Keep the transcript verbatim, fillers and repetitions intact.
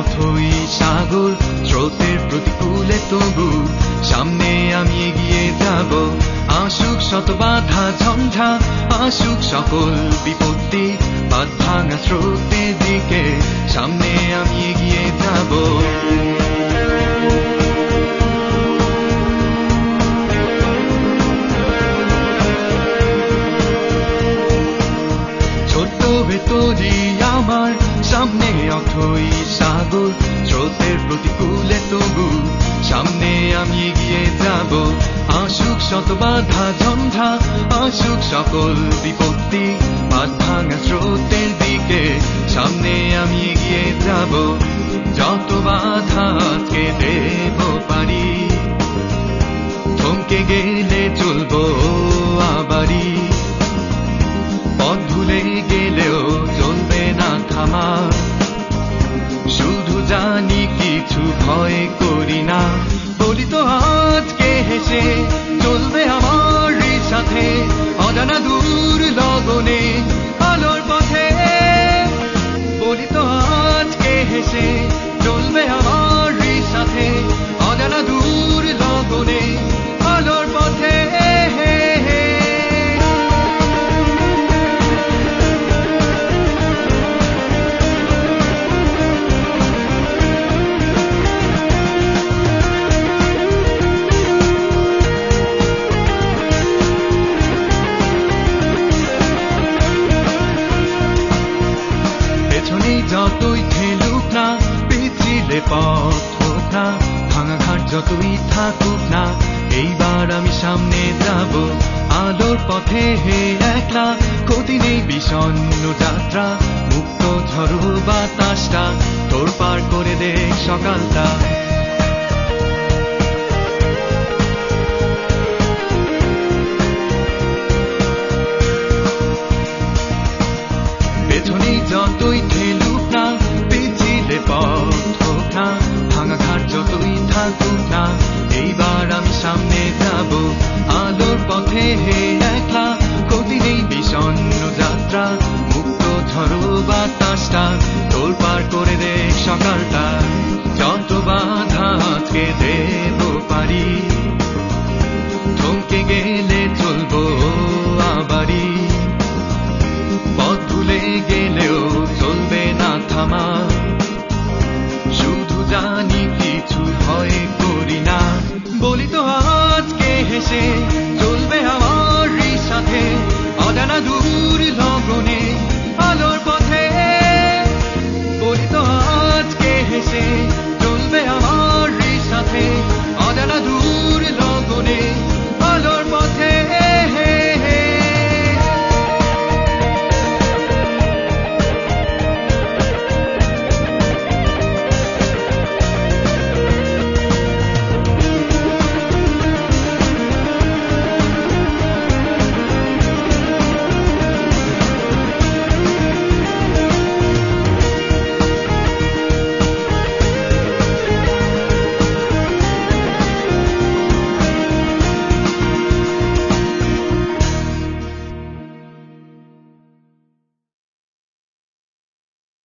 অথই সাগর স্রোতের প্রতিকূলে তবু সামনে আমি এগিয়ে যাব আসুক শত বাধা ঝঞ্ঝা আসুক সকল বিপত্তি বাঁধ ভাঙা স্রোতের দিকে সামনে আমি এগিয়ে যাব ছোট্ট ভেতরি আমার সামনে অথই সাগর স্রোতের প্রতিকূলে তবু সামনে আমি এগিয়ে যাব আসুক শত বাধা ঝঞ্ঝা আসুক সকল বিপত্তি বাঁধ ভাঙা স্রোতের দিকে সামনে আমি এগিয়ে যাব যত বাধা আজকে দেব পারি থমকে গেলে চলবো আবারই পথ ভুলে গেলেও চলবে না থামা শুধু জানি কিছু ভয় করি না বলি তো আজকে হেসে চলবে আমার সাথে অজানা দূর লগনে আলোর পথে বলি তো আজকে হেসে চলবে আমার সাথে অজানা দূর লগনে আলোর পথে যতই ঠেলুক না পিছলে পথ হোক না ভাঙা ঘাট যতই থাকুক না এইবার আমি সামনে যাব আলোর পথে হে একলা ক্ষতি নেই বিষণ্ণ যাত্রা মুক্ত ঝড়ো বাতাসটা তোর পার করে দেখ সকালটা পেছনে যতই ঠেলুক না পিছলে পথ হোক না ভাঙা ঘাট যতই থাকুক না এইবার আমি সামনে যাব আলোর পথে